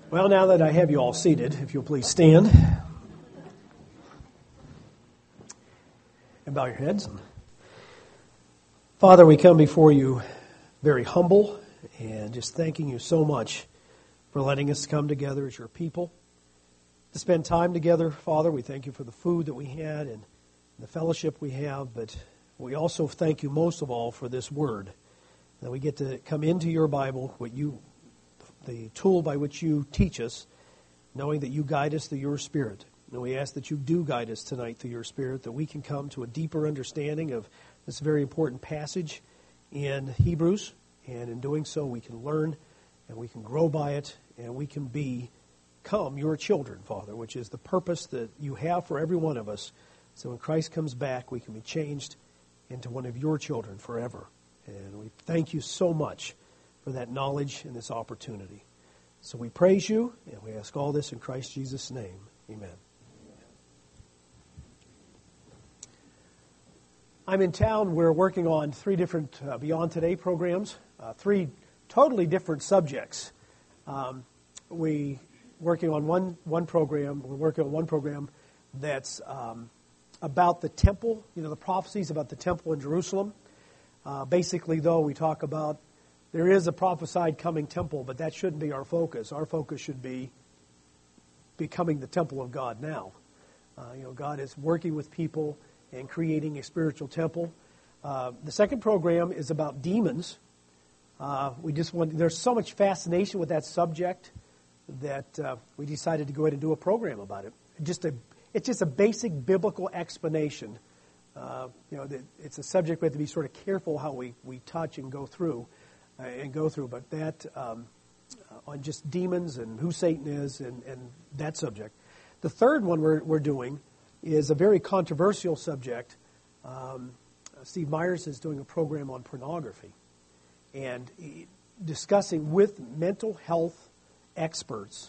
Well, now that I have you all seated, if you'll please stand and bow your heads. Father, we come before you very humble and just thanking you so much for letting us come together as your people to spend time together. Father, we thank you for the food that we had and the fellowship we have, but we also thank you most of all for this word, that we get to come into your Bible, the tool by which you teach us, knowing that you guide us through your Spirit. And we ask that you do guide us tonight through your Spirit, that we can come to a deeper understanding of this very important passage in Hebrews. And in doing so, we can learn and we can grow by it and we can become your children, Father, which is the purpose that you have for every one of us. So when Christ comes back, we can be changed into one of your children forever. And we thank you so much for that knowledge and this opportunity. So we praise you, and we ask all this in Christ Jesus' name. Amen. I'm in town. We're working on 3 different Beyond Today programs, 3 totally different subjects. We're working on one program that's about the temple, the prophecies about the temple in Jerusalem. Basically, though, we talk about there is a prophesied coming temple, but that shouldn't be our focus. Our focus should be becoming the temple of God now. God is working with people and creating a spiritual temple. The second program is about demons. There's so much fascination with that subject that we decided to go ahead and do a program about it. It's just a basic biblical explanation. It's a subject we have to be sort of careful how we touch and go through. But that on just demons and who Satan is and that subject. The third one we're doing is a very controversial subject. Steve Myers is doing a program on pornography and discussing with mental health experts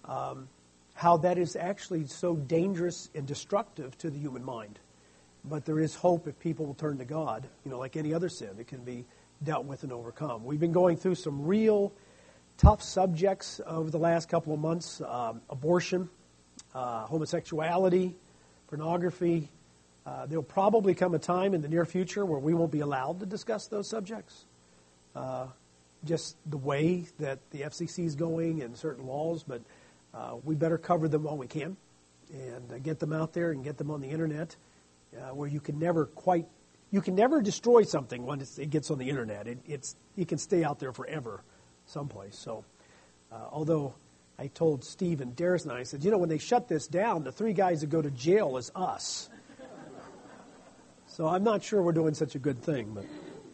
how that is actually so dangerous and destructive to the human mind. But there is hope if people will turn to God. Like any other sin, it can be dealt with and overcome. We've been going through some real tough subjects over the last couple of months. Abortion, homosexuality, pornography. There'll probably come a time in the near future where we won't be allowed to discuss those subjects. Just the way that the FCC is going and certain laws, but we better cover them while we can and get them out there and get them on the internet where you can never destroy something once it gets on the internet. It can stay out there forever someplace. So, although I told Steve and Darius and I said, when they shut this down, the 3 guys that go to jail is us. So I'm not sure we're doing such a good thing. But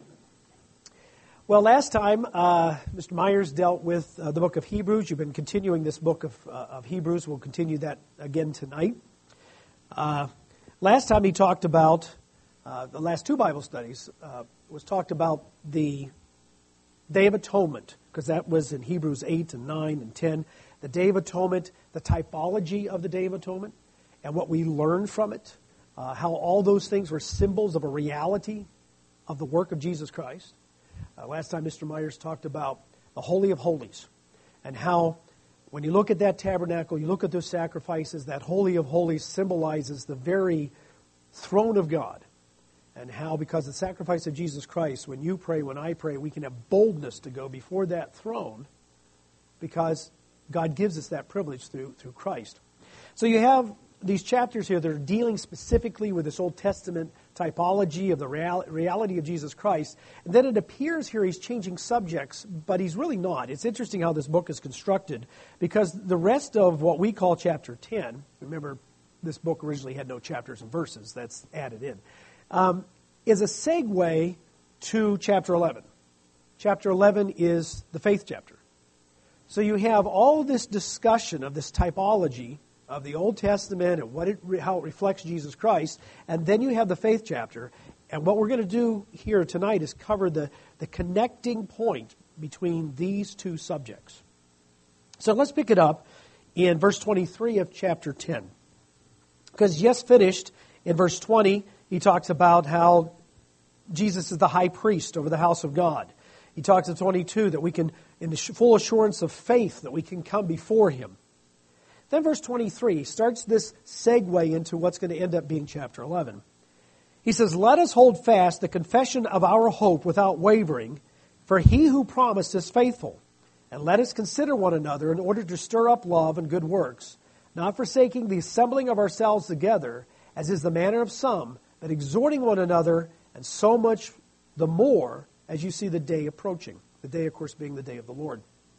well, last time Mr. Myers dealt with the book of Hebrews. You've been continuing this book of Hebrews. We'll continue that again tonight. Last time he talked about the last 2 Bible studies was talked about the Day of Atonement, because that was in Hebrews 8 and 9 and 10. The Day of Atonement, the typology of the Day of Atonement, and what we learned from it, how all those things were symbols of a reality of the work of Jesus Christ. Last time Mr. Myers talked about the Holy of Holies, and how when you look at that tabernacle, you look at those sacrifices, that Holy of Holies symbolizes the very throne of God. And how, because of the sacrifice of Jesus Christ, when you pray, when I pray, we can have boldness to go before that throne because God gives us that privilege through Christ. So you have these chapters here that are dealing specifically with this Old Testament typology of the reality of Jesus Christ. And then it appears here he's changing subjects, but he's really not. It's interesting how this book is constructed, because the rest of what we call chapter 10, remember this book originally had no chapters and verses, that's added in, is a segue to chapter 11. Chapter 11 is the faith chapter. So you have all this discussion of this typology of the Old Testament and how it reflects Jesus Christ, and then you have the faith chapter. And what we're going to do here tonight is cover the connecting point between these 2 subjects. So let's pick it up in verse 23 of chapter 10. Because just finished in verse 20, he talks about how Jesus is the high priest over the house of God. He talks in 22 that we can, in the full assurance of faith, that we can come before Him. Then verse 23 starts this segue into what's going to end up being chapter 11. He says, "Let us hold fast the confession of our hope without wavering, for He who promised is faithful. And let us consider one another in order to stir up love and good works, not forsaking the assembling of ourselves together, as is the manner of some, but exhorting one another, and so much the more as you see the day approaching." The day, of course, being the day of the Lord.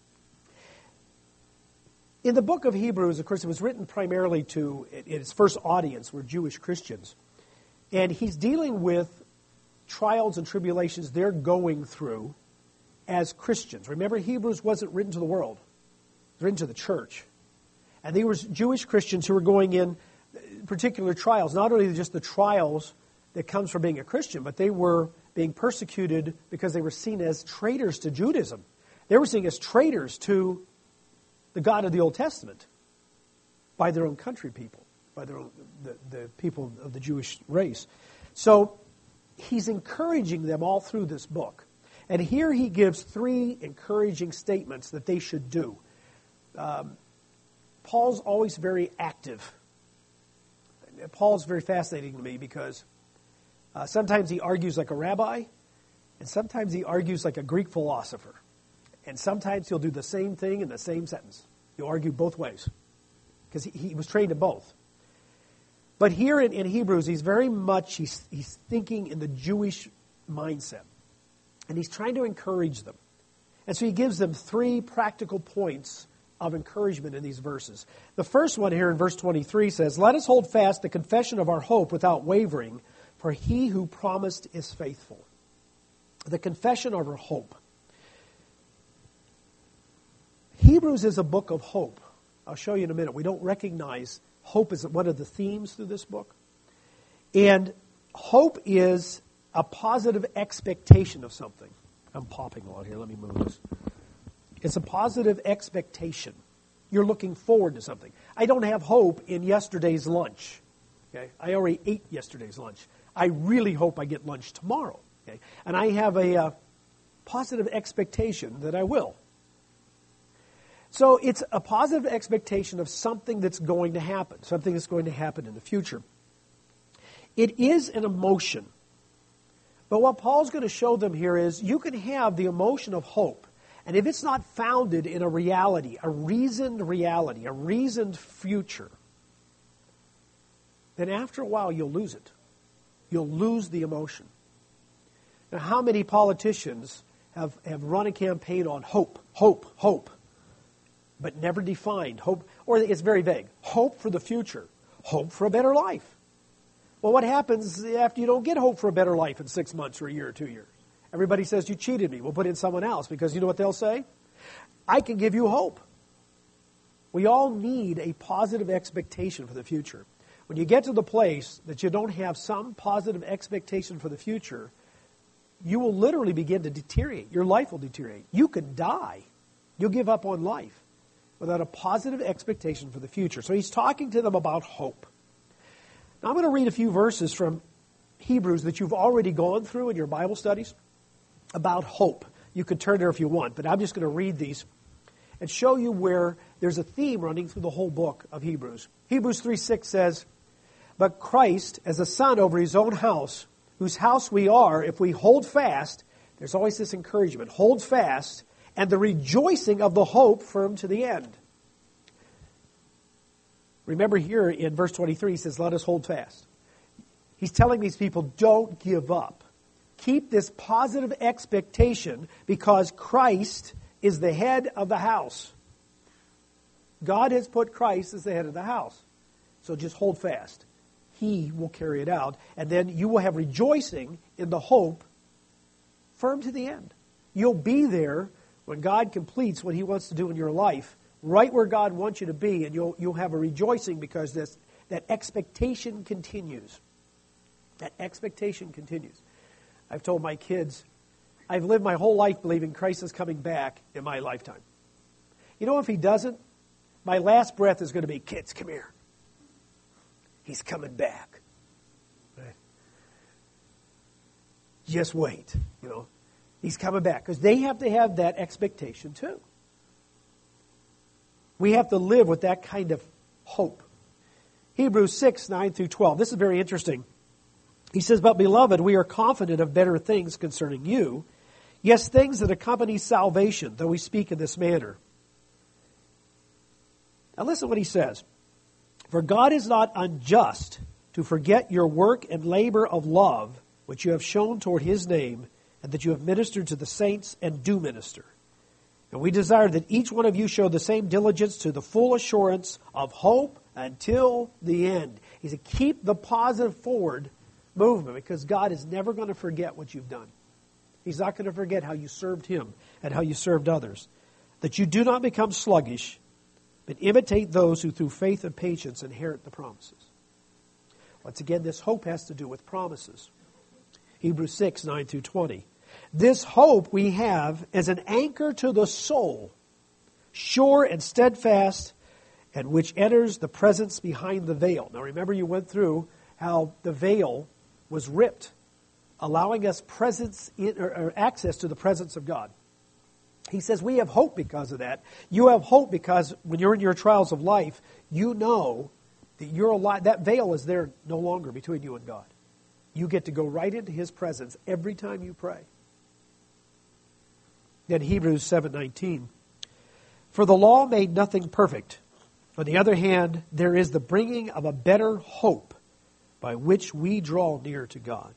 In the book of Hebrews, of course, it was written primarily to, its first audience were Jewish Christians. And he's dealing with trials and tribulations they're going through as Christians. Remember, Hebrews wasn't written to the world. It was written to the church. And they were Jewish Christians who were going in particular trials. Not only just the trials that comes from being a Christian, but they were being persecuted because they were seen as traitors to Judaism. They were seen as traitors to the God of the Old Testament by their own country people, by their own, the people of the Jewish race. So he's encouraging them all through this book. And here he gives 3 encouraging statements that they should do. Paul's always very active. Paul's very fascinating to me because sometimes he argues like a rabbi, and sometimes he argues like a Greek philosopher. And sometimes he'll do the same thing in the same sentence. He'll argue both ways because he was trained in both. But here in Hebrews, he's very much, he's thinking in the Jewish mindset. And he's trying to encourage them. And so he gives them 3 practical points of encouragement in these verses. The first one here in verse 23 says, "Let us hold fast the confession of our hope without wavering, for He who promised is faithful." The confession of our hope. Hebrews is a book of hope. I'll show you in a minute. We don't recognize hope as one of the themes through this book. And hope is a positive expectation of something. I'm popping a lot here. Let me move this. It's a positive expectation. You're looking forward to something. I don't have hope in yesterday's lunch. Okay? I already ate yesterday's lunch. I really hope I get lunch tomorrow. Okay? And I have a positive expectation that I will. So it's a positive expectation of something that's going to happen, something that's going to happen in the future. It is an emotion. But what Paul's going to show them here is you can have the emotion of hope, and if it's not founded in a reality, a reasoned future, then after a while you'll lose it. You'll lose the emotion. Now, how many politicians have run a campaign on hope, but never defined hope, or it's very vague. Hope for the future. Hope for a better life. Well, what happens after you don't get hope for a better life in 6 months or a year or 2 years? Everybody says, "You cheated me. We'll put in someone else," because you know what they'll say? "I can give you hope." We all need a positive expectation for the future. When you get to the place that you don't have some positive expectation for the future, you will literally begin to deteriorate. Your life will deteriorate. You could die. You'll give up on life without a positive expectation for the future. So he's talking to them about hope. Now I'm going to read a few verses from Hebrews that you've already gone through in your Bible studies about hope. You could turn there if you want, but I'm just going to read these and show you where there's a theme running through the whole book of Hebrews. Hebrews 3:6 says, "But Christ, as a son over his own house, whose house we are, if we hold fast," there's always this encouragement, hold fast, "and the rejoicing of the hope firm to the end." Remember here in verse 23, he says, "Let us hold fast." He's telling these people, don't give up. Keep this positive expectation because Christ is the head of the house. God has put Christ as the head of the house. So just hold fast. He will carry it out. And then you will have rejoicing in the hope firm to the end. You'll be there when God completes what He wants to do in your life, right where God wants you to be, and you'll have a rejoicing because that expectation continues. That expectation continues. I've told my kids, I've lived my whole life believing Christ is coming back in my lifetime. You know, if He doesn't, my last breath is going to be, "Kids, come here. He's coming back." Right? Just wait, you know. He's coming back because they have to have that expectation too. We have to live with that kind of hope. Hebrews 6, 9 through 12. This is very interesting. He says, "But beloved, we are confident of better things concerning you. Yes, things that accompany salvation, though we speak in this manner." Now listen to what he says. "For God is not unjust to forget your work and labor of love, which you have shown toward his name, and that you have ministered to the saints and do minister. And we desire that each one of you show the same diligence to the full assurance of hope until the end." He said, keep the positive forward movement, because God is never going to forget what you've done. He's not going to forget how you served him and how you served others. "That you do not become sluggish, but imitate those who through faith and patience inherit the promises." Once again, this hope has to do with promises. Hebrews 6, 9 through 20. "This hope we have as an anchor to the soul, sure and steadfast, and which enters the presence behind the veil." Now remember, you went through how the veil was ripped, allowing us or access to the presence of God. He says we have hope because of that. You have hope because when you're in your trials of life, you know that you're alive. That veil is there no longer between you and God. You get to go right into his presence every time you pray. Then Hebrews 7:19. "For the law made nothing perfect. On the other hand, there is the bringing of a better hope by which we draw near to God."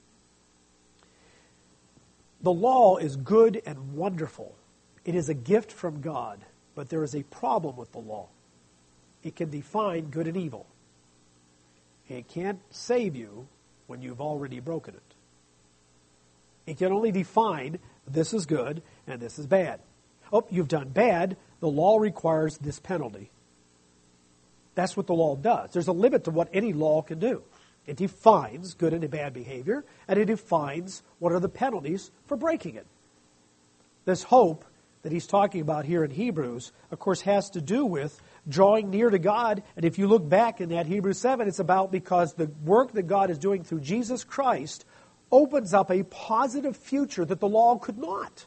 The law is good and wonderful. It is a gift from God, but there is a problem with the law. It can define good and evil. It can't save you when you've already broken it. It can only define this is good and this is bad. Oh, you've done bad. The law requires this penalty. That's what the law does. There's a limit to what any law can do. It defines good and bad behavior, and it defines what are the penalties for breaking it. This hope that he's talking about here in Hebrews, of course, has to do with drawing near to God. And if you look back in that Hebrews 7, it's about because the work that God is doing through Jesus Christ opens up a positive future that the law could not.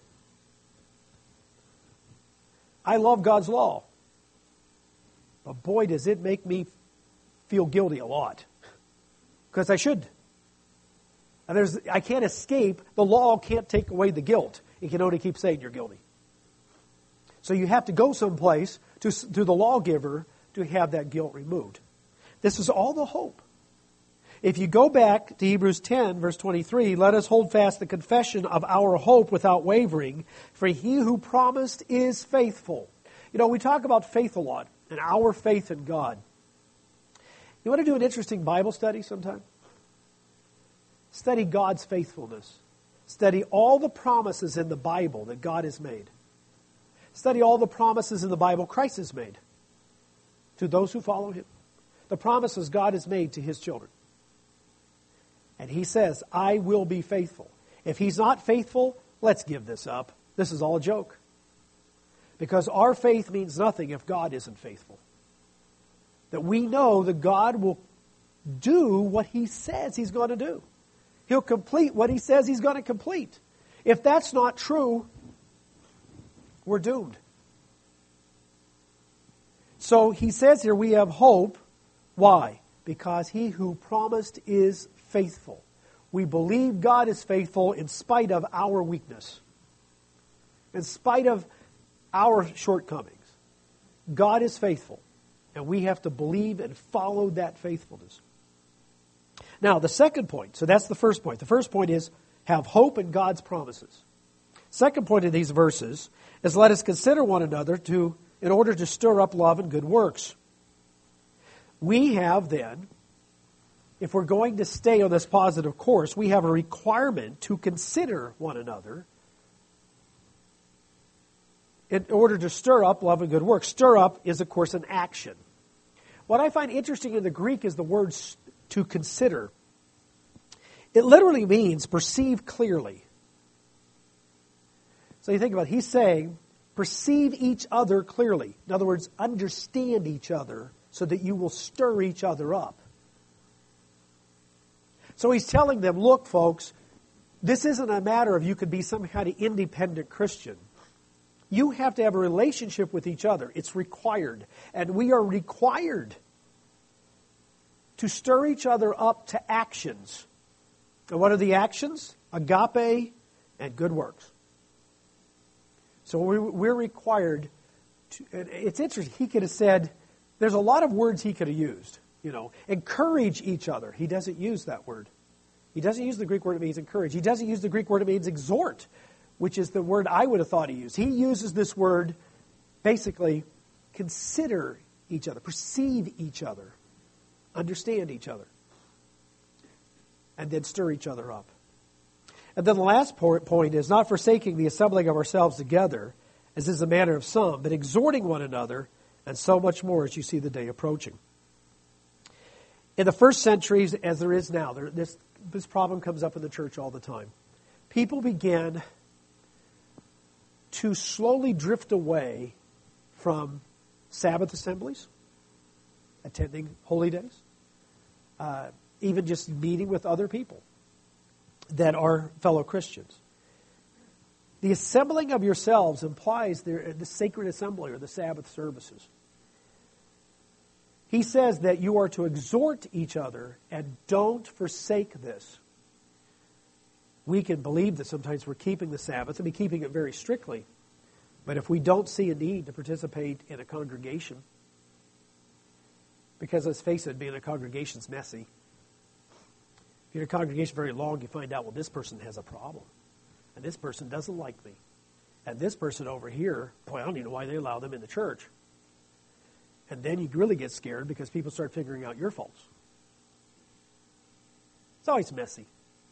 I love God's law, but boy, does it make me feel guilty a lot. Because I should. And I can't escape. The law can't take away the guilt. It can only keep saying you're guilty. So you have to go someplace to the lawgiver to have that guilt removed. This is all the hope. If you go back to Hebrews 10, verse 23, "Let us hold fast the confession of our hope without wavering, for he who promised is faithful." You know, we talk about faith a lot, and our faith in God. You want to do an interesting Bible study sometime? Study God's faithfulness. Study all the promises in the Bible that God has made. Study all the promises in the Bible Christ has made to those who follow him. The promises God has made to his children. And he says, "I will be faithful." If he's not faithful, let's give this up. This is all a joke. Because our faith means nothing if God isn't faithful. That we know that God will do what he says he's going to do. He'll complete what he says he's going to complete. If that's not true, we're doomed. So he says here we have hope. Why? Because he who promised is faithful. We believe God is faithful in spite of our weakness. In spite of our shortcomings. God is faithful. And we have to believe and follow that faithfulness. Now, the second point, so that's the first point. The first point is have hope in God's promises. Second point in these verses is let us consider one another in order to stir up love and good works. We have then, if we're going to stay on this positive course, we have a requirement to consider one another in order to stir up love and good works. Stir up is, of course, an action. What I find interesting in the Greek is the word to consider. It literally means perceive clearly. So you think about it, he's saying, perceive each other clearly. In other words, understand each other so that you will stir each other up. So he's telling them, look, folks, This isn't a matter of you could be some kind of independent Christian. You have to have a relationship with each other. It's required. And we are required to stir each other up to actions. And what are the actions? Agape and good works. So we're required to, and it's interesting, he could have said, there's a lot of words he could have used. Encourage each other. He doesn't use that word. He doesn't use the Greek word that means encourage. He doesn't use the Greek word that means exhort, which is the word I would have thought he used. He uses this word, basically, consider each other, perceive each other, understand each other, and then stir each other up. And then the last point is not forsaking the assembling of ourselves together, as is the manner of some, but exhorting one another, and so much more as you see the day approaching. In the first centuries, as there is now, this problem comes up in the church all the time. People began to slowly drift away from Sabbath assemblies, attending holy days, even just meeting with other people that are fellow Christians. The assembling of yourselves implies the sacred assembly or the Sabbath services. He says that you are to exhort each other and don't forsake this. We can believe that sometimes we're keeping the Sabbath and be keeping it very strictly. But if we don't see a need to participate in a congregation, because let's face it, being a congregation's messy. If you're in a congregation very long, you find out, well, this person has a problem. And this person doesn't like me. And this person over here, boy, I don't even know why they allow them in the church. And then you really get scared because people start figuring out your faults. It's always messy.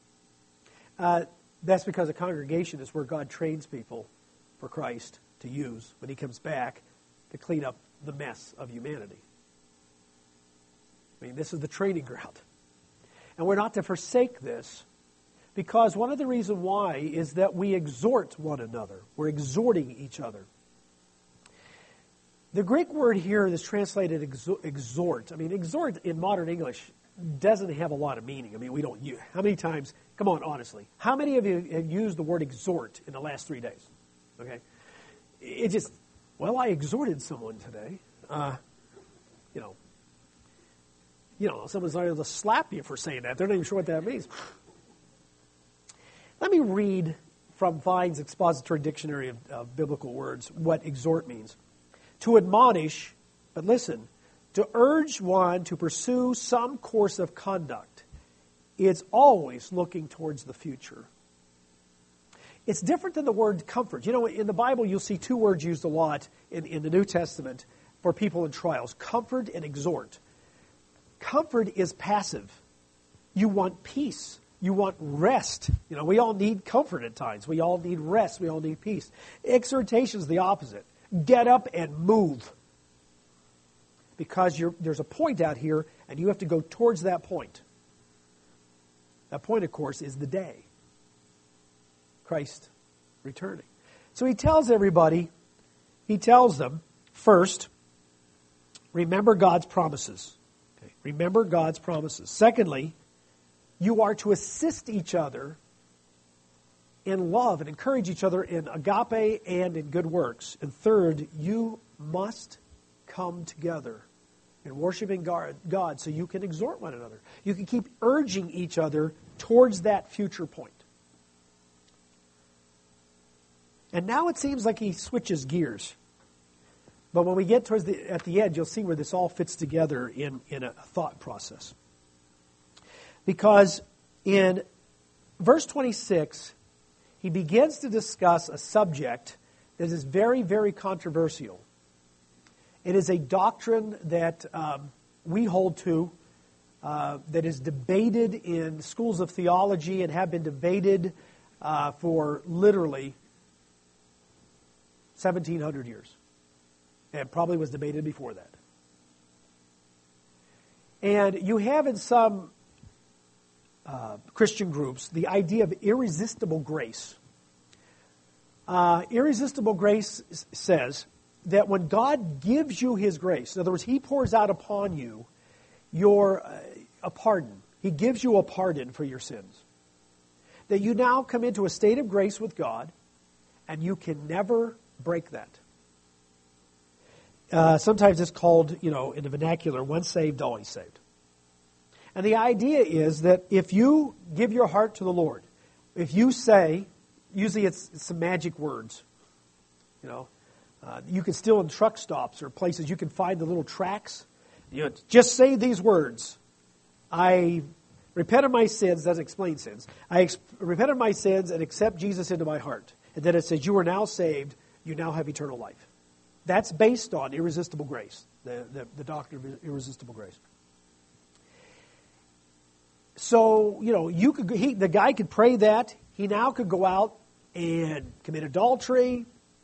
That's because a congregation is where God trains people for Christ to use when He comes back to clean up the mess of humanity. I mean, this is the training ground. And we're not to forsake this because one of the reasons why is that we exhort one another. We're exhorting each other. The Greek word here that's translated exhort. I mean, exhort in modern English doesn't have a lot of meaning. I mean, we don't use. How many times, come on, honestly, how many of you have used the word exhort in the last 3 days? Okay. It just, well, I exhorted someone today. Someone's not able to slap you for saying that. They're not even sure what that means. Let me read from Vine's Expository Dictionary of Biblical Words what exhort means. To admonish, but listen, to urge one to pursue some course of conduct. It's always looking towards the future. It's different than the word comfort. In the Bible, you'll see two words used a lot in the New Testament for people in trials, comfort and exhort. Comfort is passive. You want peace. You want rest. We all need comfort at times. We all need rest. We all need peace. Exhortation is the opposite. Get up and move. Because there's a point out here, and you have to go towards that point. That point, of course, is the day. Christ returning. So he tells everybody, he tells them, first, remember God's promises. Okay. Remember God's promises. Secondly, you are to assist each other in love and encourage each other in agape and in good works. And third, you must come together in worshiping God so you can exhort one another. You can keep urging each other towards that future point. And now it seems like he switches gears. But when we get at the end, you'll see where this all fits together in a thought process. Because in verse 26, he begins to discuss a subject that is very, very controversial. It is a doctrine that we hold to, that is debated in schools of theology and have been debated for literally 1,700 years. And probably was debated before that. And you have in some Christian groups the idea of irresistible grace. Irresistible grace says that when God gives you His grace, in other words, He pours out upon you a pardon. He gives you a pardon for your sins. that you now come into a state of grace with God, and you can never break that. Sometimes it's called, in the vernacular, once saved, always saved. And the idea is that if you give your heart to the Lord, if you say, usually it's some magic words, you can still in truck stops or places, you can find the little tracts. Just say these words. I repent of my sins, doesn't explain sins. I repent of my sins and accept Jesus into my heart. And then it says, you are now saved, you now have eternal life. That's based on irresistible grace, the doctrine of irresistible grace. So, the guy could pray that. He now could go out and commit adultery,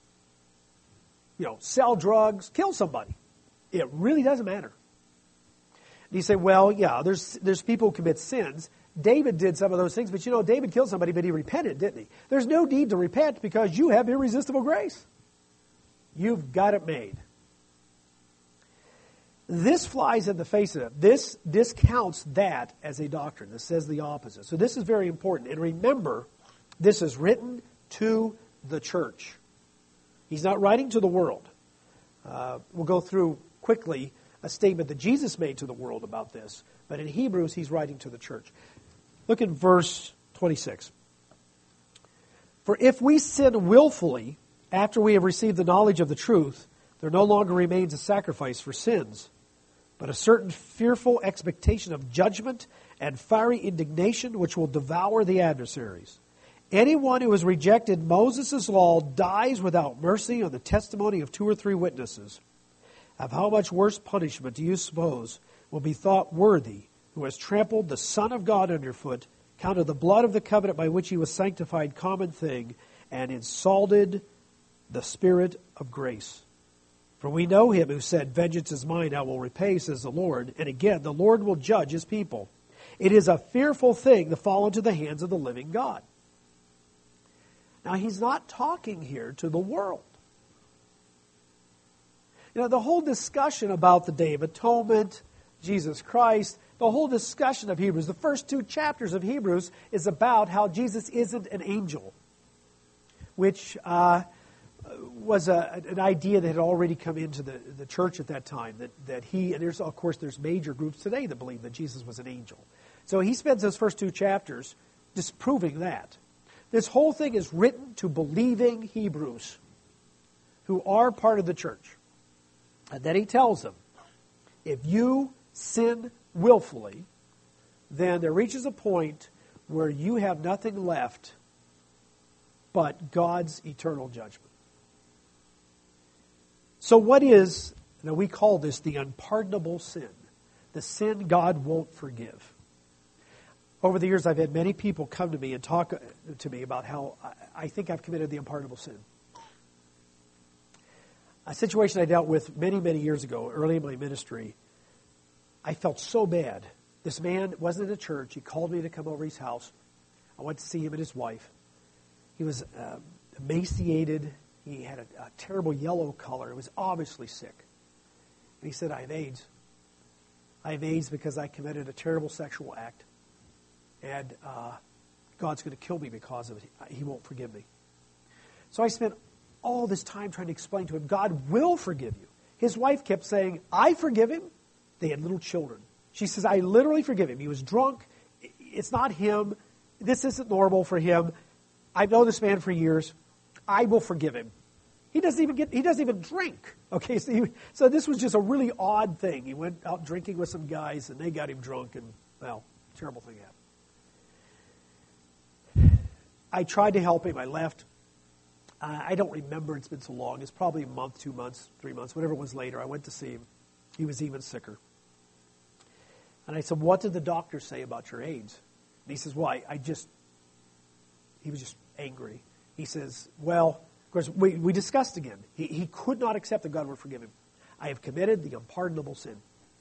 sell drugs, kill somebody. It really doesn't matter. And you say, well, yeah, there's people who commit sins. David did some of those things, but David killed somebody, but he repented, didn't he? There's no need to repent because you have irresistible grace. You've got it made. This flies in the face of it. This discounts that as a doctrine. This says the opposite. So this is very important. And remember, this is written to the church. He's not writing to the world. We'll go through quickly a statement that Jesus made to the world about this. But in Hebrews, he's writing to the church. Look at verse 26. For if we sin willfully after we have received the knowledge of the truth, there no longer remains a sacrifice for sins, but a certain fearful expectation of judgment and fiery indignation which will devour the adversaries. Anyone who has rejected Moses' law dies without mercy on the testimony of 2 or 3 witnesses. Of how much worse punishment do you suppose will be thought worthy who has trampled the Son of God underfoot, counted the blood of the covenant by which he was sanctified common thing, and insulted the Spirit of grace? For we know him who said, vengeance is mine, I will repay, says the Lord. And again, the Lord will judge his people. It is a fearful thing to fall into the hands of the living God. Now, he's not talking here to the world. The whole discussion about the Day of Atonement, Jesus Christ, the whole discussion of Hebrews, the first 2 chapters of Hebrews is about how Jesus isn't an angel, which was an idea that had already come into the church at that time, that he, and there's major groups today that believe that Jesus was an angel. So he spends those first 2 chapters disproving that. This whole thing is written to believing Hebrews who are part of the church. And then he tells them, if you sin willfully, then there reaches a point where you have nothing left but God's eternal judgment. So what is, we call this the unpardonable sin, the sin God won't forgive. Over the years, I've had many people come to me and talk to me about how I think I've committed the unpardonable sin. A situation I dealt with many, many years ago, early in my ministry, I felt so bad. This man wasn't in a church. He called me to come over his house. I went to see him and his wife. He was emaciated. He had a terrible yellow color. He was obviously sick. And he said, I have AIDS. I have AIDS because I committed a terrible sexual act. And God's going to kill me because of it. He won't forgive me. So I spent all this time trying to explain to him, God will forgive you. His wife kept saying, I forgive him. They had little children. She says, I literally forgive him. He was drunk. It's not him. This isn't normal for him. I've known this man for years. I will forgive him. He doesn't even drink. Okay, so this was just a really odd thing. He went out drinking with some guys, and they got him drunk, and, terrible thing happened. I tried to help him. I left. I don't remember. It's been so long. It's probably a month, 2 months, 3 months, whatever it was later. I went to see him. He was even sicker. And I said, what did the doctor say about your AIDS? And he says, well, he was just angry. He says, well, of course, we discussed again. He could not accept that God would forgive him. I have committed the unpardonable sin.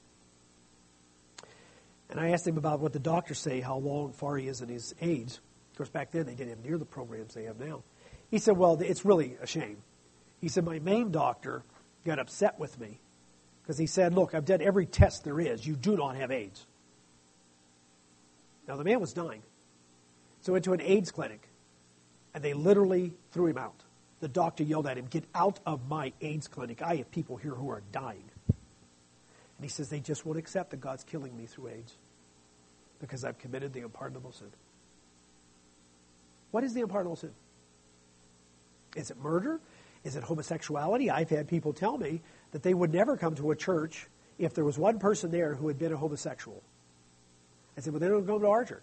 And I asked him about what the doctors say, how far he is in his AIDS. Of course, back then they didn't have near the programs they have now. He said, well, it's really a shame. He said, my main doctor got upset with me because he said, look, I've done every test there is. You do not have AIDS. Now, the man was dying. So went to an AIDS clinic, and they literally threw him out. The doctor yelled at him, "Get out of my AIDS clinic. I have people here who are dying." And he says, "They just won't accept that God's killing me through AIDS because I've committed the unpardonable sin." What is the unpardonable sin? Is it murder? Is it homosexuality? I've had people tell me that they would never come to a church if there was one person there who had been a homosexual. I said, "Well, they don't come to our church."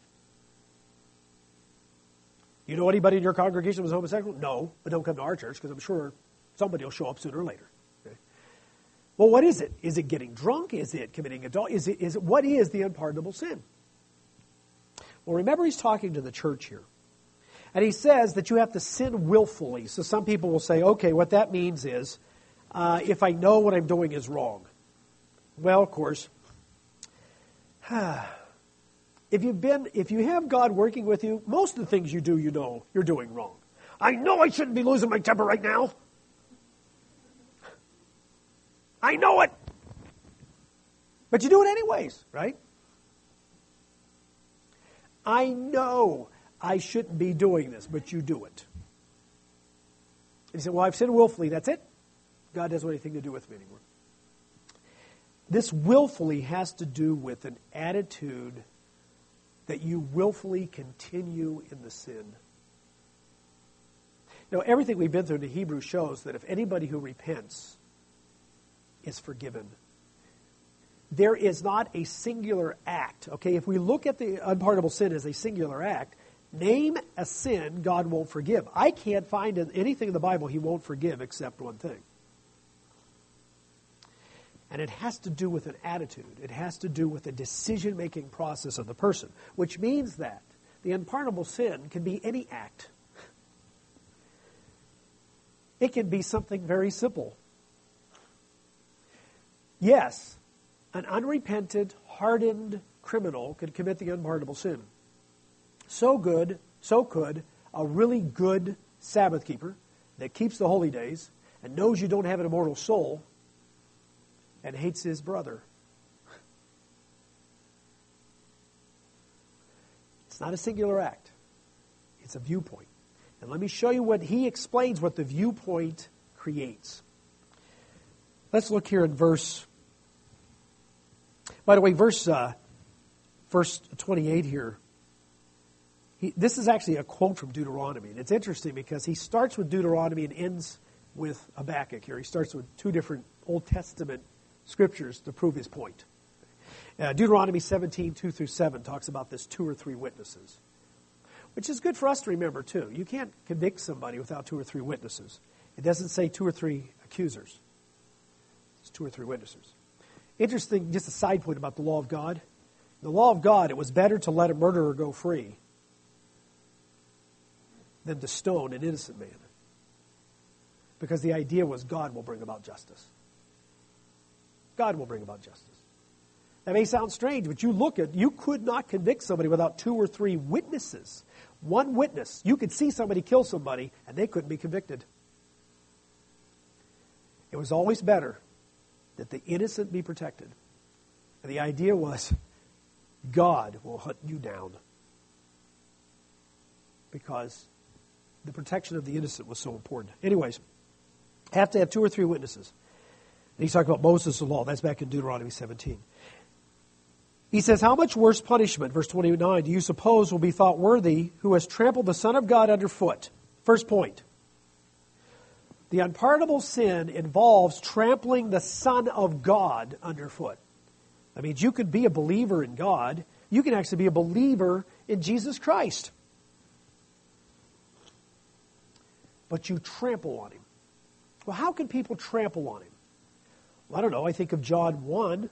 "You know anybody in your congregation was homosexual?" "No, but don't come to our church because I'm sure somebody will show up sooner or later." Okay. Well, what is it? Is it getting drunk? Is it committing adultery? Is it what is the unpardonable sin? Well, remember, he's talking to the church here. And he says that you have to sin willfully. So some people will say, okay, what that means is if I know what I'm doing is wrong. Well, of course, if you have God working with you, most of the things you do, you know you're doing wrong. I know I shouldn't be losing my temper right now. I know it. But you do it anyways, right? I know I shouldn't be doing this, but you do it. And you say, well, I've sinned willfully, that's it? God doesn't want anything to do with me anymore. This willfully has to do with an attitude that you willfully continue in the sin. Now, everything we've been through in the Hebrew shows that if anybody who repents is forgiven, there is not a singular act. Okay, if we look at the unpardonable sin as a singular act, name a sin God won't forgive. I can't find anything in the Bible he won't forgive except one thing. And it has to do with an attitude. It has to do with the decision-making process of the person, which means that the unpardonable sin can be any act. It can be something very simple. Yes, an unrepentant, hardened criminal could commit the unpardonable sin. So could a really good Sabbath keeper that keeps the holy days and knows you don't have an immortal soul and hates his brother. It's not a singular act. It's a viewpoint. And let me show you what he explains what the viewpoint creates. Let's look here in verse 28 here. This is actually a quote from Deuteronomy. And it's interesting because he starts with Deuteronomy and ends with Habakkuk here. He starts with two different Old Testament scriptures to prove his point. Deuteronomy 17, 2 through 7 talks about this 2 or 3 witnesses, which is good for us to remember too. You can't convict somebody without 2 or 3 witnesses. It doesn't say 2 or 3 accusers. It's 2 or 3 witnesses. Interesting, just a side point about the law of God. In the law of God, it was better to let a murderer go free than to stone an innocent man. Because the idea was God will bring about justice. God will bring about justice. That may sound strange, but you could not convict somebody without 2 or 3 witnesses. One witness. You could see somebody kill somebody, and they couldn't be convicted. It was always better that the innocent be protected. And the idea was, God will hunt you down. Because the protection of the innocent was so important. Anyways, have to have 2 or 3 witnesses. And he's talking about Moses' law. That's back in Deuteronomy 17. He says, how much worse punishment, verse 29, do you suppose will be thought worthy who has trampled the Son of God underfoot? First point. The unpardonable sin involves trampling the Son of God underfoot. That means you could be a believer in God. You can actually be a believer in Jesus Christ. But you trample on him. Well, how can people trample on him? Well, I don't know. I think of John 1.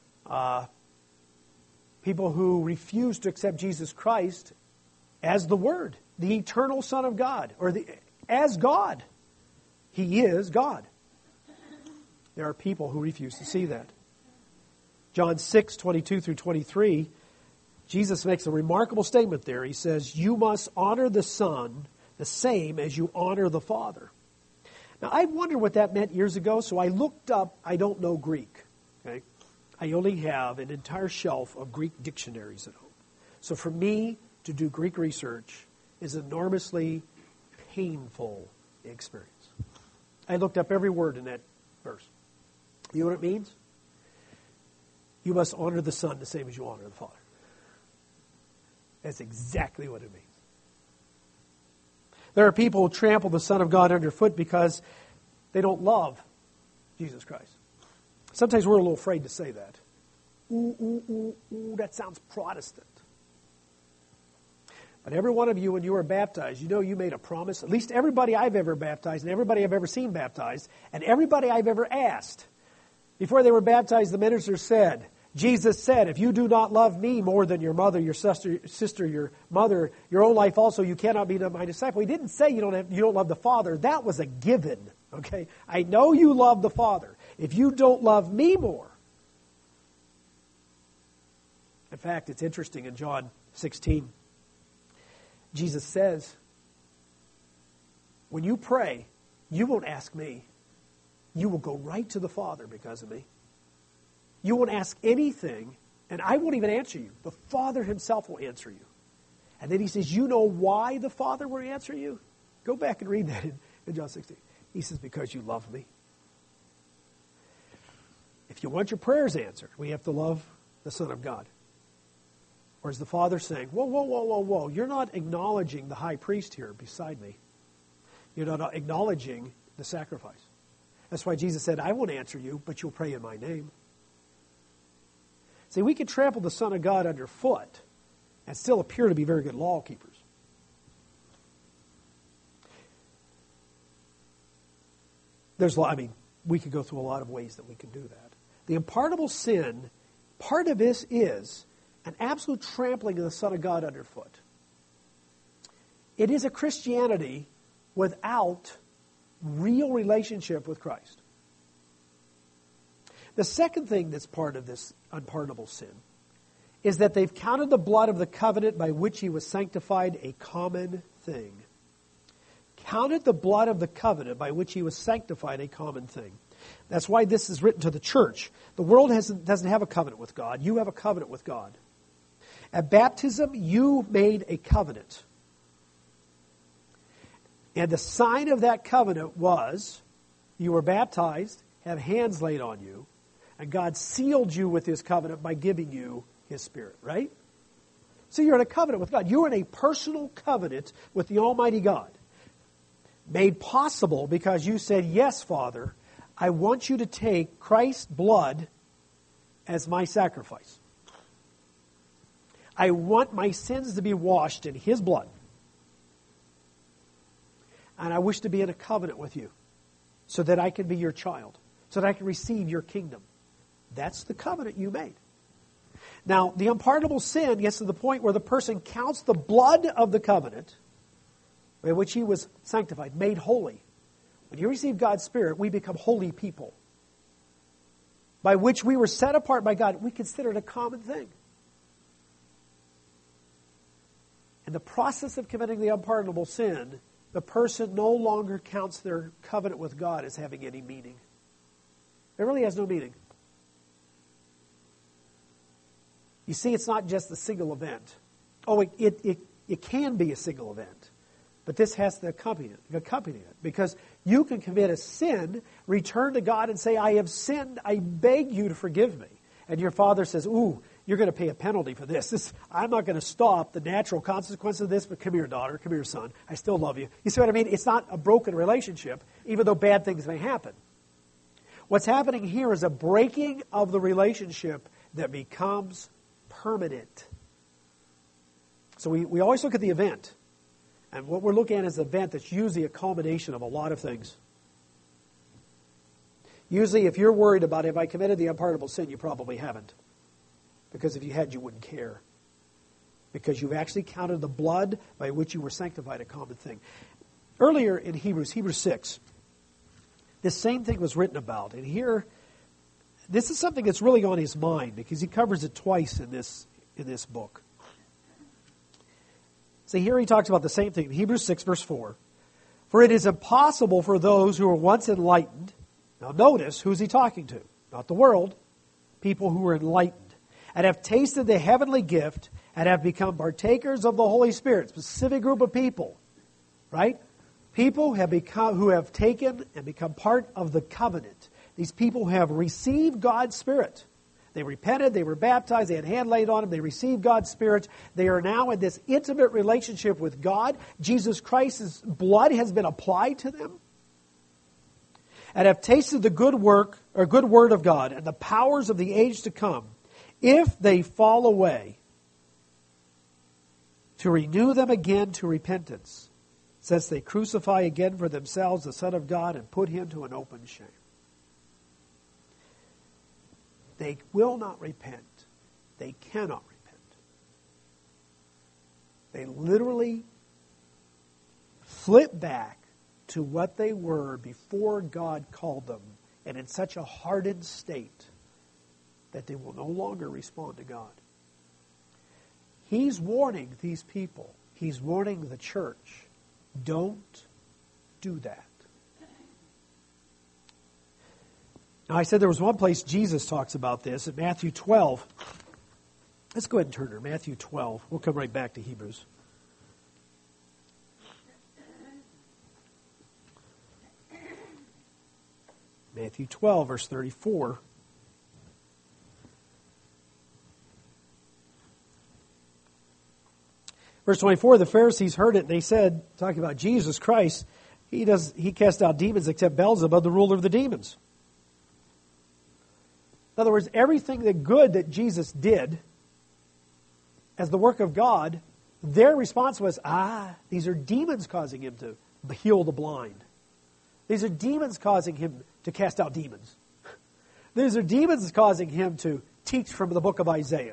People who refuse to accept Jesus Christ as the Word, the eternal Son of God, or as God. He is God. There are people who refuse to see that. John 6, 22 through 23, Jesus makes a remarkable statement there. He says, you must honor the Son the same as you honor the Father. Now, I wondered what that meant years ago, so I looked up, I don't know Greek. I only have an entire shelf of Greek dictionaries at home. So for me, to do Greek research is an enormously painful experience. I looked up every word in that verse. You know what it means? You must honor the Son the same as you honor the Father. That's exactly what it means. There are people who trample the Son of God underfoot because they don't love Jesus Christ. Sometimes we're a little afraid to say that. Ooh, that sounds Protestant. But every one of you, when you were baptized, you know you made a promise. At least everybody I've ever baptized and everybody I've ever seen baptized and everybody I've ever asked. Before they were baptized, the minister said, Jesus said, if you do not love me more than your mother, your sister, your mother, your own life also, you cannot be my disciple. He didn't say you don't love the Father. That was a given. Okay? I know you love the Father. If you don't love me more. In fact, it's interesting in John 16. Jesus says, when you pray, you won't ask me. You will go right to the Father because of me. You won't ask anything, and I won't even answer you. The Father himself will answer you. And then he says, you know why the Father will answer you? Go back and read that in John 16. He says, because you love me. If you want your prayers answered, we have to love the Son of God. Or is the Father saying, whoa, you're not acknowledging the high priest here beside me. You're not acknowledging the sacrifice. That's why Jesus said, I won't answer you, but you'll pray in my name. See, we can trample the Son of God underfoot and still appear to be very good law keepers. We could go through a lot of ways that we can do that. The unpardonable sin, part of this is an absolute trampling of the Son of God underfoot. It is a Christianity without real relationship with Christ. The second thing that's part of this unpardonable sin is that they've counted the blood of the covenant by which he was sanctified a common thing. Counted the blood of the covenant by which he was sanctified a common thing. That's why this is written to the church. The world doesn't have a covenant with God. You have a covenant with God. At baptism, you made a covenant. And the sign of that covenant was you were baptized, have hands laid on you, and God sealed you with his covenant by giving you his Spirit, right? So you're in a covenant with God. You're in a personal covenant with the Almighty God. Made possible because you said, yes, Father, I want you to take Christ's blood as my sacrifice. I want my sins to be washed in his blood. And I wish to be in a covenant with you so that I can be your child, so that I can receive your kingdom. That's the covenant you made. Now, the unpardonable sin gets to the point where the person counts the blood of the covenant by which he was sanctified, made holy. When you receive God's Spirit, we become holy people. By which we were set apart by God, we consider it a common thing. In the process of committing the unpardonable sin, the person no longer counts their covenant with God as having any meaning. It really has no meaning. You see, it's not just a single event. Oh, it can be a single event. But this has to accompany it. Because you can commit a sin, return to God and say, I have sinned, I beg you to forgive me. And your Father says, ooh, you're going to pay a penalty for this. I'm not going to stop the natural consequence of this, but come here, daughter, come here, son. I still love you. You see what I mean? It's not a broken relationship, even though bad things may happen. What's happening here is a breaking of the relationship that becomes permanent. So we always look at the event. And what we're looking at is an event that's usually a culmination of a lot of things. Usually, if you're worried about have I committed the unpardonable sin, you probably haven't. Because if you had, you wouldn't care. Because you've actually counted the blood by which you were sanctified a common thing. Earlier in Hebrews 6, this same thing was written about. And here, this is something that's really on his mind because he covers it twice in this book. So here he talks about the same thing. Hebrews 6, verse 4. For it is impossible for those who were once enlightened. Now notice, who's he talking to? Not the world. People who were enlightened and have tasted the heavenly gift and have become partakers of the Holy Spirit. Specific group of people, right? People who have taken and become part of the covenant. These people have received God's Spirit. They repented, they were baptized, they had hand laid on them, they received God's Spirit. They are now in this intimate relationship with God. Jesus Christ's blood has been applied to them. And have tasted the good word of God and the powers of the age to come. If they fall away, to renew them again to repentance, since they crucify again for themselves the Son of God and put him to an open shame. They will not repent. They cannot repent. They literally flip back to what they were before God called them, and in such a hardened state that they will no longer respond to God. He's warning these people. He's warning the church. Don't do that. Now, I said there was one place Jesus talks about this, in Matthew 12. Let's go ahead and turn there. Matthew 12. We'll come right back to Hebrews. Matthew 12, verse 34. Verse 24, the Pharisees heard it, and they said, talking about Jesus Christ, he cast out demons except Beelzebub, the ruler of the demons. In other words, everything that Jesus did as the work of God, their response was, these are demons causing him to heal the blind. These are demons causing him to cast out demons. These are demons causing him to teach from the book of Isaiah.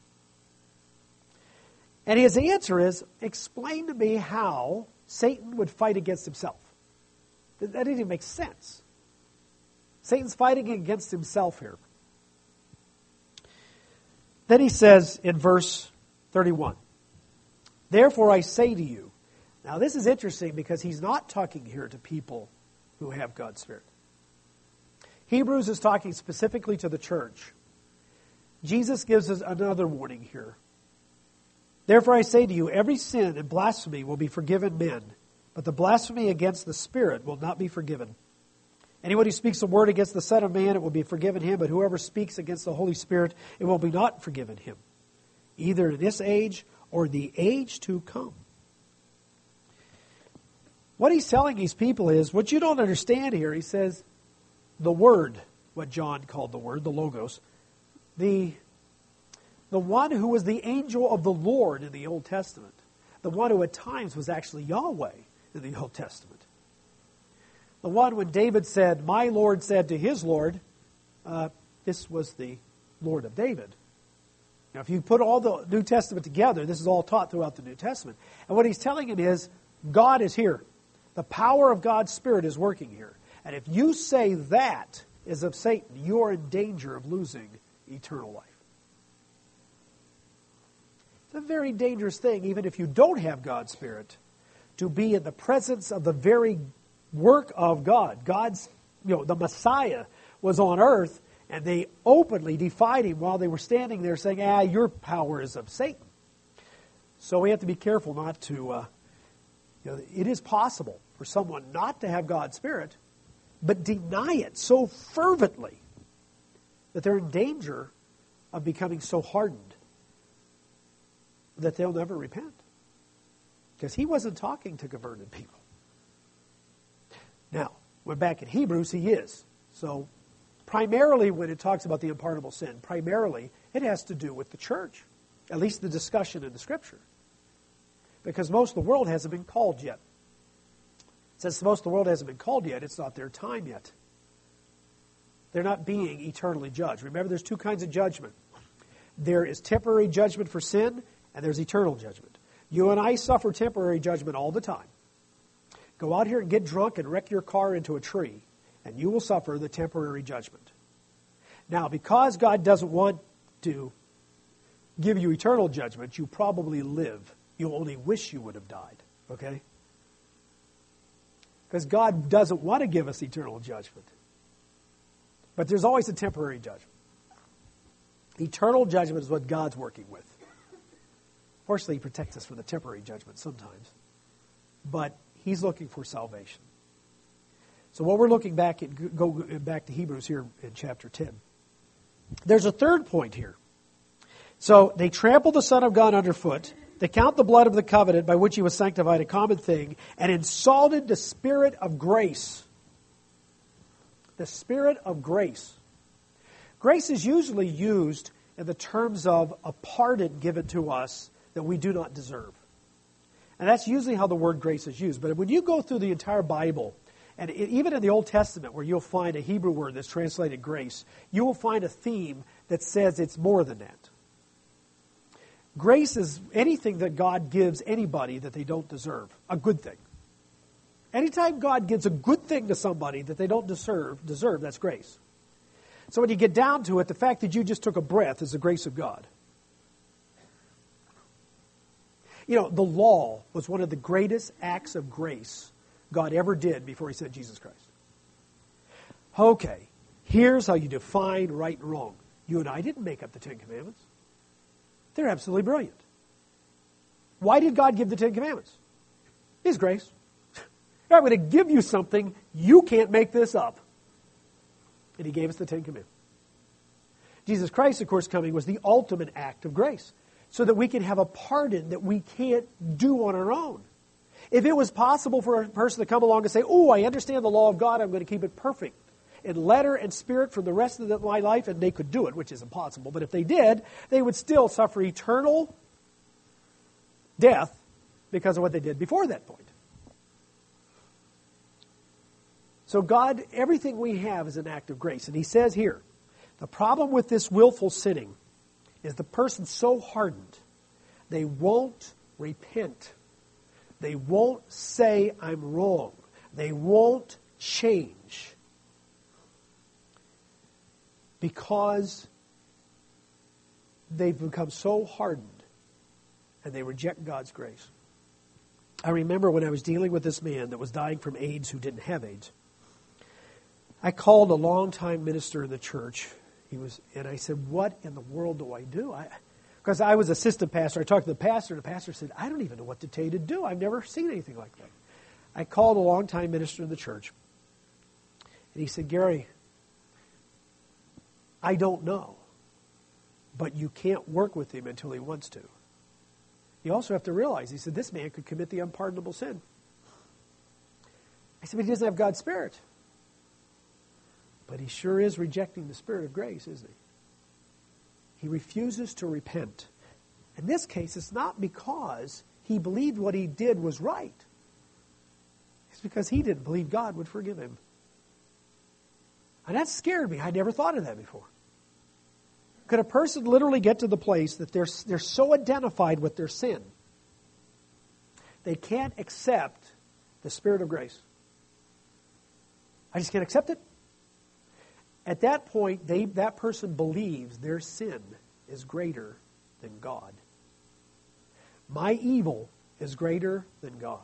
And his answer is, explain to me how Satan would fight against himself. That didn't even make sense. Satan's fighting against himself here. Then he says in verse 31, therefore I say to you. Now this is interesting because he's not talking here to people who have God's Spirit. Hebrews is talking specifically to the church. Jesus gives us another warning here. Therefore I say to you, every sin and blasphemy will be forgiven men, but the blasphemy against the Spirit will not be forgiven. Anyone who speaks a word against the Son of Man, it will be forgiven him, but whoever speaks against the Holy Spirit, it will be not forgiven him, either in this age or the age to come. What he's telling these people is, what you don't understand here, he says, the Word, what John called the Word, the Logos, the one who was the angel of the Lord in the Old Testament, the one who at times was actually Yahweh in the Old Testament. The one when David said, my Lord said to his Lord, this was the Lord of David. Now, if you put all the New Testament together, this is all taught throughout the New Testament. And what he's telling him is, God is here. The power of God's Spirit is working here. And if you say that is of Satan, you are in danger of losing eternal life. It's a very dangerous thing, even if you don't have God's Spirit, to be in the presence of the very work of God. The Messiah was on earth, and they openly defied him while they were standing there saying, your power is of Satan. So we have to be careful not to, it is possible for someone not to have God's Spirit, but deny it so fervently that they're in danger of becoming so hardened that they'll never repent. Because he wasn't talking to converted people. Now, we're back in Hebrews, he is. So, primarily when it talks about the unpardonable sin, primarily it has to do with the church. At least the discussion in the Scripture. Because most of the world hasn't been called yet. Since most of the world hasn't been called yet, it's not their time yet. They're not being eternally judged. Remember, there's two kinds of judgment. There is temporary judgment for sin, and there's eternal judgment. You and I suffer temporary judgment all the time. Go out here and get drunk and wreck your car into a tree, and you will suffer the temporary judgment. Now, because God doesn't want to give you eternal judgment, you probably live. You only wish you would have died, okay? Because God doesn't want to give us eternal judgment. But there's always a temporary judgment. Eternal judgment is what God's working with. Fortunately, He protects us from the temporary judgment sometimes. But He's looking for salvation. So what we're looking back at, go back to Hebrews here in chapter 10. There's a third point here. So they trample the Son of God underfoot. They count the blood of the covenant by which He was sanctified a common thing, and insulted the Spirit of grace. The Spirit of grace. Grace is usually used in the terms of a pardon given to us that we do not deserve. And that's usually how the word grace is used. But when you go through the entire Bible, and even in the Old Testament where you'll find a Hebrew word that's translated grace, you will find a theme that says it's more than that. Grace is anything that God gives anybody that they don't deserve, a good thing. Anytime God gives a good thing to somebody that they don't deserve, that's grace. So when you get down to it, the fact that you just took a breath is the grace of God. You know, the law was one of the greatest acts of grace God ever did before He sent Jesus Christ. Okay, here's how you define right and wrong. You and I didn't make up the Ten Commandments. They're absolutely brilliant. Why did God give the Ten Commandments? His grace. I'm going to give you something, you can't make this up. And He gave us the Ten Commandments. Jesus Christ, of course, coming was the ultimate act of grace, so that we can have a pardon that we can't do on our own. If it was possible for a person to come along and say, oh, I understand the law of God, I'm going to keep it perfect in letter and spirit for the rest of my life, and they could do it, which is impossible. But if they did, they would still suffer eternal death because of what they did before that point. So God, everything we have is an act of grace. And He says here, the problem with this willful sinning is the person's so hardened, they won't repent. They won't say, I'm wrong. They won't change. Because they've become so hardened and they reject God's grace. I remember when I was dealing with this man that was dying from AIDS who didn't have AIDS. I called a longtime minister in the church. And I said, what in the world do I do? Because I was assistant pastor. I talked to the pastor, and the pastor said, I don't even know what to tell you to do. I've never seen anything like that. I called a longtime minister in the church. And he said, Gary, I don't know. But you can't work with him until he wants to. You also have to realize, he said, this man could commit the unpardonable sin. I said, but he doesn't have God's Spirit. But he sure is rejecting the Spirit of grace, isn't he? He refuses to repent. In this case, it's not because he believed what he did was right. It's because he didn't believe God would forgive him. And that scared me. I'd never thought of that before. Could a person literally get to the place that they're so identified with their sin, they can't accept the Spirit of grace? I just can't accept it. At that point, that person believes their sin is greater than God. My evil is greater than God.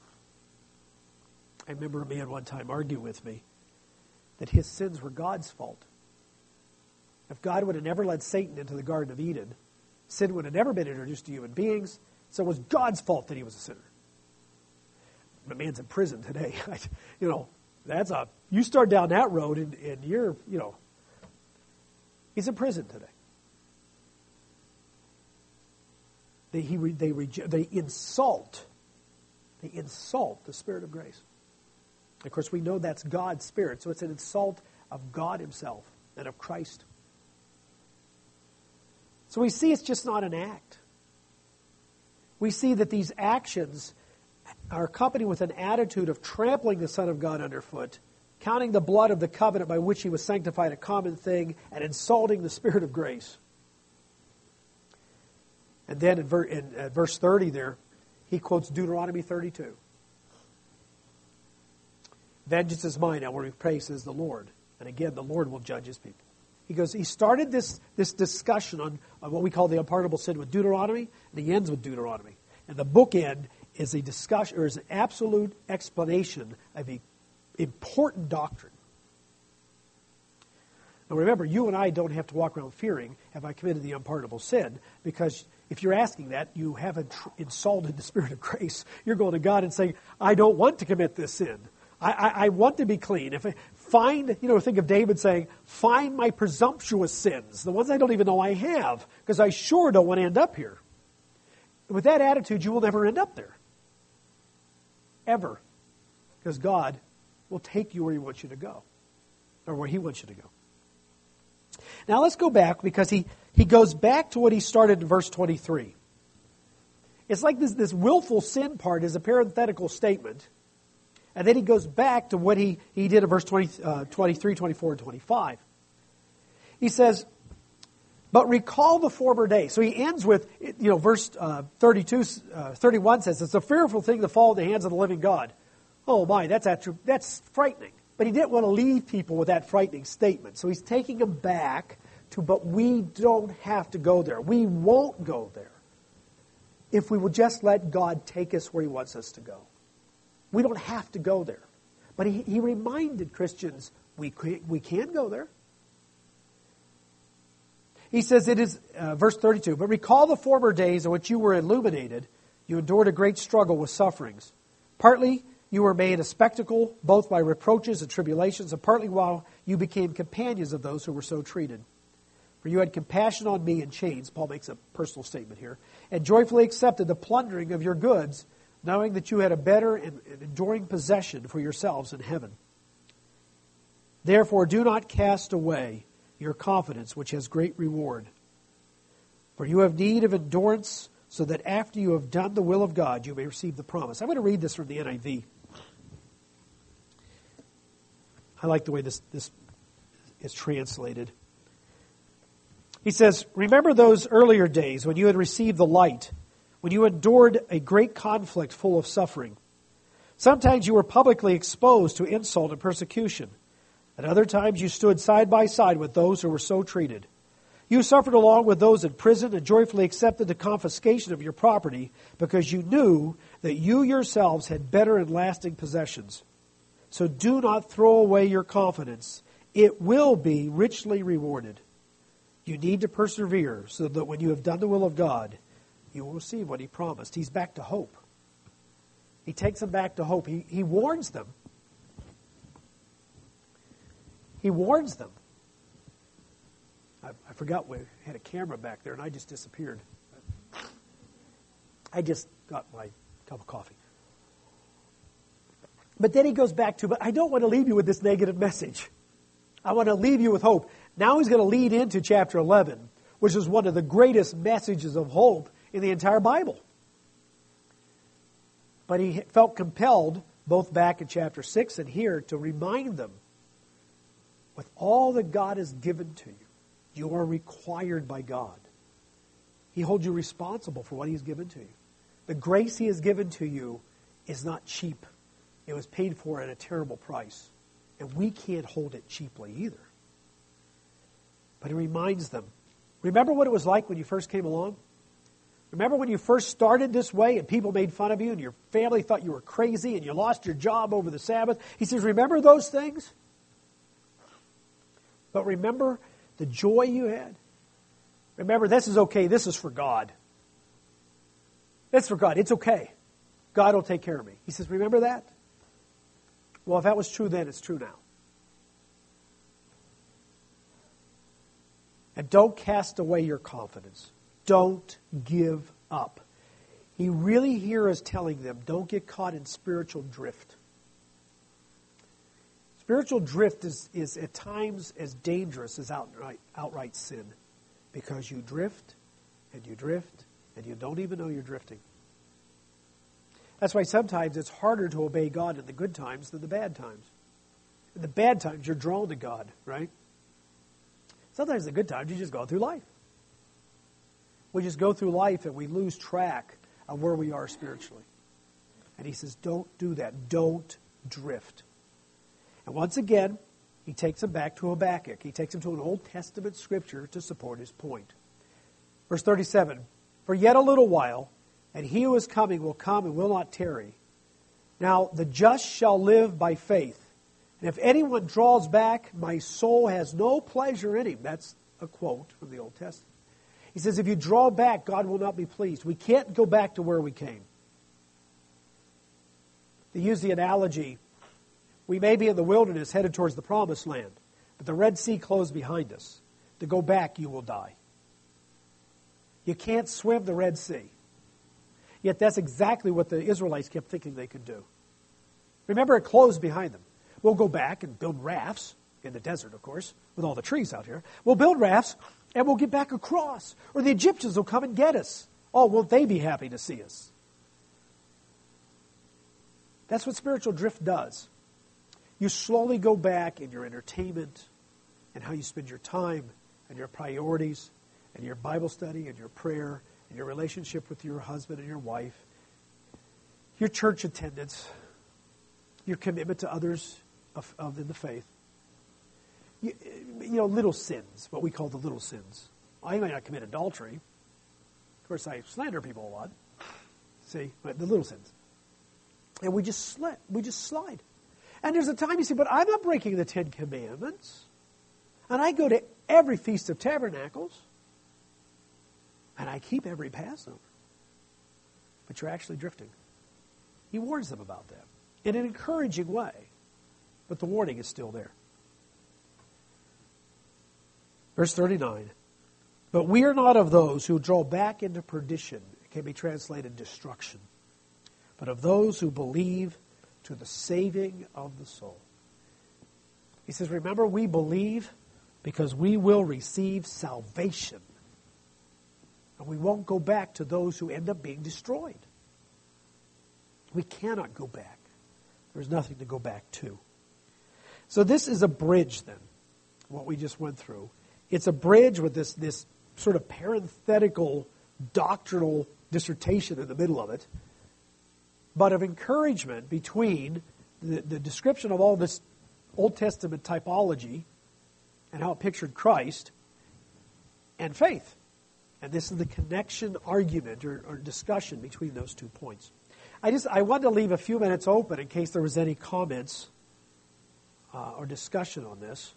I remember a man one time arguing with me that his sins were God's fault. If God would have never led Satan into the Garden of Eden, sin would have never been introduced to human beings, so it was God's fault that he was a sinner. The man's in prison today. You start down that road and you're, he's in prison today. They insult the Spirit of grace. Of course, we know that's God's Spirit, so it's an insult of God Himself and of Christ. So we see it's just not an act. We see that these actions are accompanied with an attitude of trampling the Son of God underfoot, counting the blood of the covenant by which He was sanctified a common thing, and insulting the Spirit of grace. And then in verse 30 there, he quotes Deuteronomy 32. Vengeance is mine, I will repay, says the Lord. And again, the Lord will judge His people. He started this discussion on what we call the unpardonable sin with Deuteronomy, and he ends with Deuteronomy. And the bookend is a discussion, or is an absolute explanation of an important doctrine. Now remember, you and I don't have to walk around fearing, have I committed the unpardonable sin? Because if you're asking that, you haven't insulted the Spirit of grace. You're going to God and saying, I don't want to commit this sin. I want to be clean. If I think of David saying, find my presumptuous sins, the ones I don't even know I have, because I sure don't want to end up here. With that attitude, you will never end up there. Ever. Because God will take you where He wants you to go. Or where He wants you to go. Now let's go back, because he goes back to what he started in verse 23. It's like this willful sin part is a parenthetical statement. And then he goes back to what he did in verse 23, 24, and 25. He says, but recall the former days. So he ends with, verse 31 says, it's a fearful thing to fall in the hands of the living God. Oh my, that's frightening. But he didn't want to leave people with that frightening statement. So he's taking them back to, but we don't have to go there. We won't go there if we will just let God take us where He wants us to go. We don't have to go there. But he reminded Christians, we can go there. He says it is, verse 32, but recall the former days in which you were illuminated. You endured a great struggle with sufferings. Partly you were made a spectacle, both by reproaches and tribulations, and partly while you became companions of those who were so treated. For you had compassion on me in chains, Paul makes a personal statement here, and joyfully accepted the plundering of your goods, knowing that you had a better and enduring possession for yourselves in heaven. Therefore do not cast away your confidence, which has great reward. For you have need of endurance, so that after you have done the will of God, you may receive the promise. I'm going to read this from the NIV. I like the way this is translated. He says, remember those earlier days when you had received the light, when you endured a great conflict full of suffering. Sometimes you were publicly exposed to insult and persecution. At other times you stood side by side with those who were so treated. You suffered along with those in prison and joyfully accepted the confiscation of your property because you knew that you yourselves had better and lasting possessions. So do not throw away your confidence. It will be richly rewarded. You need to persevere so that when you have done the will of God, you will receive what He promised. He's back to hope. He takes them back to hope. He warns them. He warns them. I forgot we had a camera back there and I just disappeared. I just got my cup of coffee. But then he goes back to, but I don't want to leave you with this negative message. I want to leave you with hope. Now he's going to lead into chapter 11, which is one of the greatest messages of hope in the entire Bible. But he felt compelled, both back in chapter 6 and here, to remind them, with all that God has given to you, you are required by God. He holds you responsible for what He has given to you. The grace He has given to you is not cheap. It was paid for at a terrible price. And we can't hold it cheaply either. But He reminds them, remember what it was like when you first came along? Remember when you first started this way and people made fun of you and your family thought you were crazy and you lost your job over the Sabbath? He says, remember those things? But remember the joy you had. Remember, this is okay. This is for God. It's for God. It's okay. God will take care of me. He says, remember that? Well, if that was true then, it's true now. And don't cast away your confidence. Don't give up. He really here is telling them, don't get caught in spiritual drift. Spiritual drift is at times as dangerous as outright sin, because you drift and you don't even know you're drifting. That's why sometimes it's harder to obey God in the good times than the bad times. In the bad times, you're drawn to God, right? Sometimes in the good times, you just go through life. We just go through life and we lose track of where we are spiritually. And He says, don't do that. Don't drift. And once again, He takes them back to Habakkuk. He takes them to an Old Testament scripture to support his point. Verse 37, for yet a little while, and He who is coming will come and will not tarry. Now the just shall live by faith. And if anyone draws back, my soul has no pleasure in him. That's a quote from the Old Testament. He says, if you draw back, God will not be pleased. We can't go back to where we came. To use the analogy, we may be in the wilderness headed towards the promised land, but the Red Sea closed behind us. To go back, you will die. You can't swim the Red Sea. Yet that's exactly what the Israelites kept thinking they could do. Remember, it closed behind them. We'll go back and build rafts in the desert, of course, with all the trees out here. We'll build rafts, and we'll get back across. Or the Egyptians will come and get us. Oh, won't they be happy to see us? That's what spiritual drift does. You slowly go back in your entertainment and how you spend your time and your priorities and your Bible study and your prayer and your relationship with your husband and your wife, your church attendance, your commitment to others in the faith. You know, little sins, what we call the little sins. I might not commit adultery. Of course, I slander people a lot. See, but the little sins. And we just slide. And there's a time you say, but I'm not breaking the 10 Commandments. And I go to every Feast of Tabernacles. And I keep every Passover. But you're actually drifting. He warns them about that in an encouraging way. But the warning is still there. Verse 39. But we are not of those who draw back into perdition. It can be translated destruction. But of those who believe to the saving of the soul. He says, remember, we believe because we will receive salvation. And we won't go back to those who end up being destroyed. We cannot go back. There's nothing to go back to. So this is a bridge then, what we just went through. It's a bridge with this sort of parenthetical doctrinal dissertation in the middle of it, but of encouragement between the description of all this Old Testament typology and how it pictured Christ and faith. And this is the connection argument or discussion between those 2 points. I wanted to leave a few minutes open in case there was any comments or discussion on this.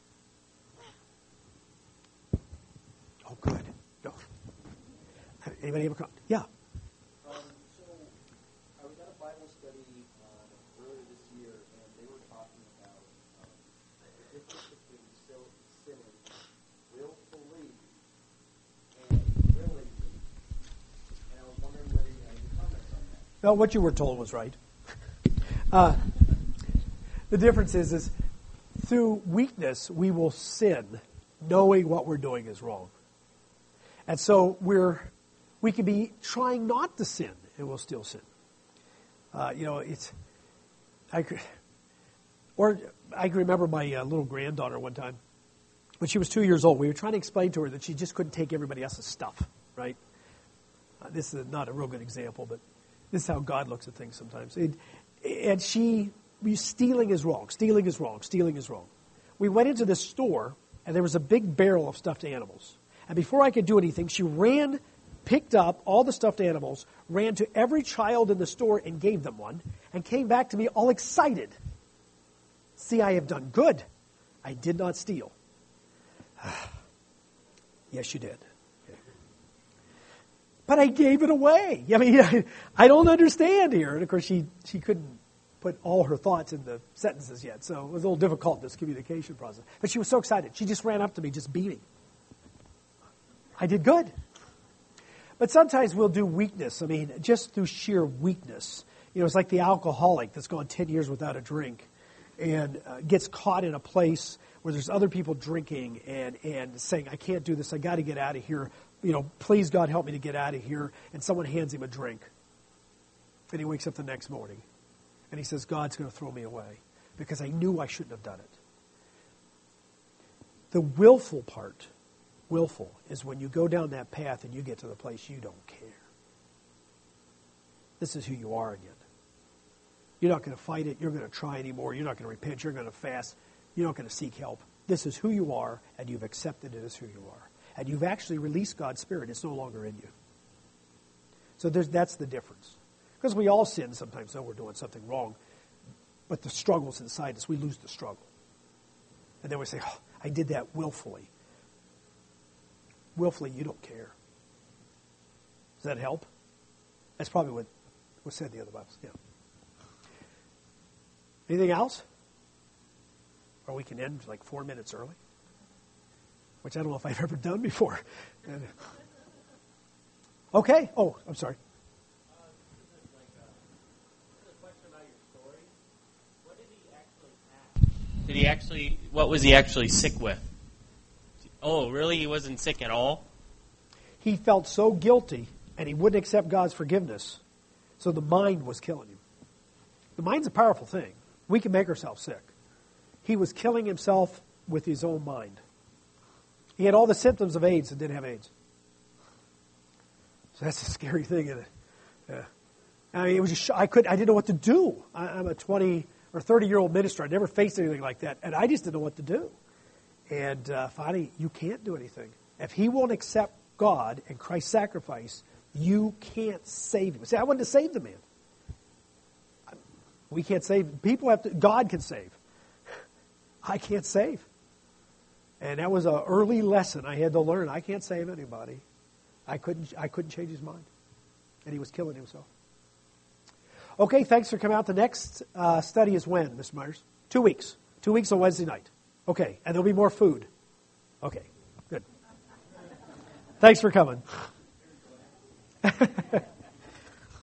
Oh, good. Go. Anybody have a comment? Yeah. So I was at a Bible study earlier this year, and they were talking about the difference between sinning willfully and willingly. And I was wondering whether you had any comments on that. No, what you were told was right. The difference is through weakness we will sin, knowing what we're doing is wrong. And so we can be trying not to sin, and we'll still sin. I can remember my little granddaughter one time when she was 2 years old. We were trying to explain to her that she just couldn't take everybody else's stuff, right? This is not a real good example, but this is how God looks at things sometimes. And stealing is wrong. Stealing is wrong. Stealing is wrong. We went into this store, and there was a big barrel of stuffed animals. And before I could do anything, she ran, picked up all the stuffed animals, ran to every child in the store and gave them one, and came back to me all excited. See, I have done good. I did not steal. Yes, you did. Okay. But I gave it away. I mean, I don't understand here. And of course, she couldn't put all her thoughts in the sentences yet, so it was a little difficult, this communication process. But she was so excited. She just ran up to me, just beaming. I did good. But sometimes we'll do weakness. I mean, just through sheer weakness. You know, it's like the alcoholic that's gone 10 years without a drink and gets caught in a place where there's other people drinking and saying, I can't do this, I got to get out of here. You know, please God help me to get out of here. And someone hands him a drink. And he wakes up the next morning. And he says, God's going to throw me away because I knew I shouldn't have done it. The willful part, is when you go down that path and you get to the place you don't care. This is who you are again. You're not going to fight it. You're going to try anymore. You're not going to repent. You're going to fast. You're not going to seek help. This is who you are, and you've accepted it as who you are. And you've actually released God's Spirit. It's no longer in you. So that's the difference. Because we all sin sometimes, though we're doing something wrong. But the struggle's inside us. We lose the struggle. And then we say, oh, I did that willfully. Willfully, you don't care. Does that help? That's probably what was said in the other Bibles. Yeah. Anything else? Or we can end like 4 minutes early, which I don't know if I've ever done before. Okay. Oh, I'm sorry. What was he actually sick with? Oh, really? He wasn't sick at all? He felt so guilty, and he wouldn't accept God's forgiveness, so the mind was killing him. The mind's a powerful thing. We can make ourselves sick. He was killing himself with his own mind. He had all the symptoms of AIDS and didn't have AIDS. So that's a scary thing, isn't it? Yeah. I mean, it was just, I didn't know what to do. I'm a 20 or 30-year-old minister. I never faced anything like that, and I just didn't know what to do. And finally, you can't do anything. If he won't accept God and Christ's sacrifice, you can't save him. See, I wanted to save the man. We can't save. People have to. God can save. I can't save. And that was an early lesson I had to learn. I can't save anybody. I couldn't change his mind. And he was killing himself. Okay, thanks for coming out. The next study is when, Mr. Myers? 2 weeks. 2 weeks on Wednesday night. Okay, and there'll be more food. Okay, good. Thanks for coming.